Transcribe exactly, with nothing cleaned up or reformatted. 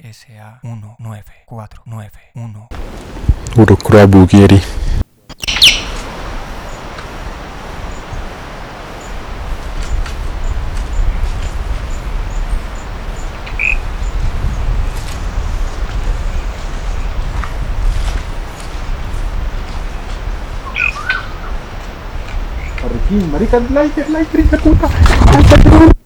S A uno nueve cuatro nueve uno. Huruf kerabu kiri. Mari kan, like, like, like, puta.